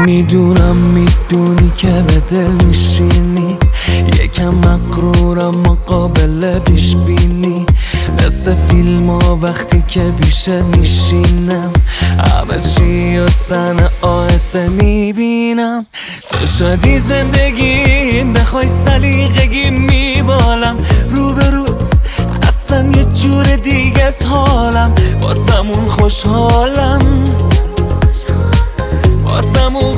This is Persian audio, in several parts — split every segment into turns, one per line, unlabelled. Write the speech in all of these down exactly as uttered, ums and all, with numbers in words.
میدونم میدونی که به دل میشینی، یکم مقرورم مقابل پیش بینی، مثل فیلم ها وقتی که پیشه میشینم همه چی و سن آهسته میبینم. تو شدی زندگی بخوای سلیقگی میبالم، روبروت اصلا یه جور دیگه است حالم، واسمون خوشحالم واسمون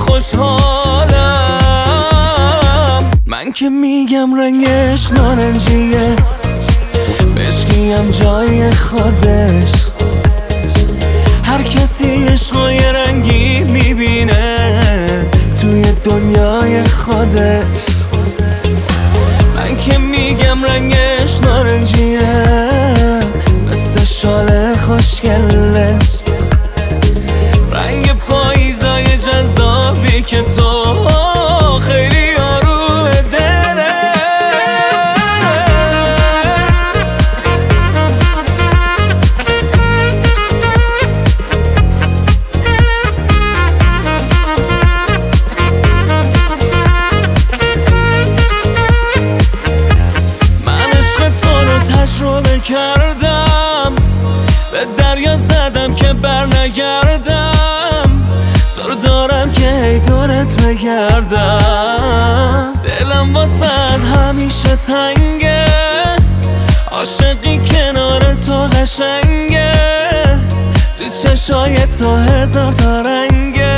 خوشحالم. من که میگم رنگش نارنجیه، بشکیم جای خودش، هر کسی عشقای رنگی میبینه توی دنیای خودش. من که میگم رنگش نارنجیه، مثل شال خوشگلش، رنگ پاییزای جذابی که تو خیلی آروم دله. من عشق تو رو تجربه کردم، به دریا زدم که بر نگردم، تو رو دارم که هی دورت بگردم. دلم واسد همیشه تنگه، عاشقی کنار تو قشنگه، تو چشای تو هزار تا رنگه.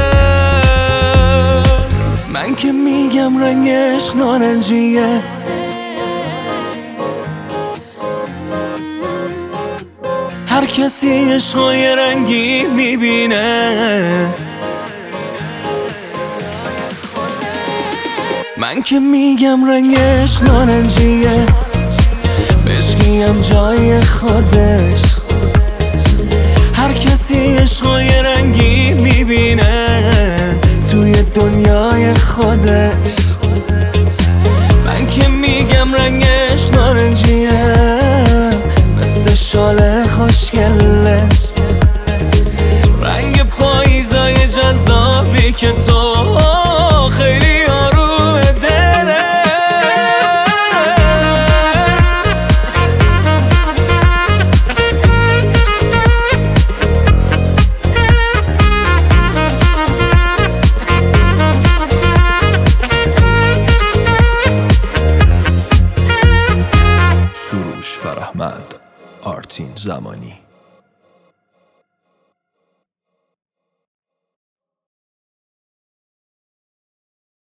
من که میگم رنگش نارنجیه، هر کسی عشقای رنگی میبینه. من که میگم رنگش نارنجیه، بشکیم جای خودش، هر کسی عشقای رنگی میبینه توی دنیای خودش. من که میگم رنگش نارنجیه، مثل شال خوشگلش، رنگ پاییزای جذابی که تو خیلی آروم دله.
سروش فرهمند، آرتین زمانی.